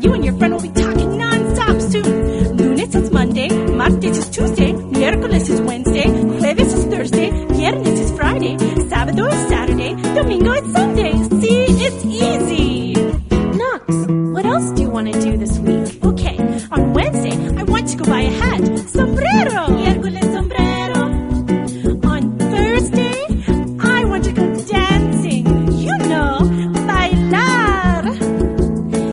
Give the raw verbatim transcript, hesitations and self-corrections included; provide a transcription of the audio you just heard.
you and your friend will be talking non-stop soon. Lunes is Monday, martes is Tuesday, miércoles is Wednesday, jueves is Thursday, viernes is Friday, sábado is Saturday, domingo is Sunday. See, it's easy. Knox, what else do you want to do this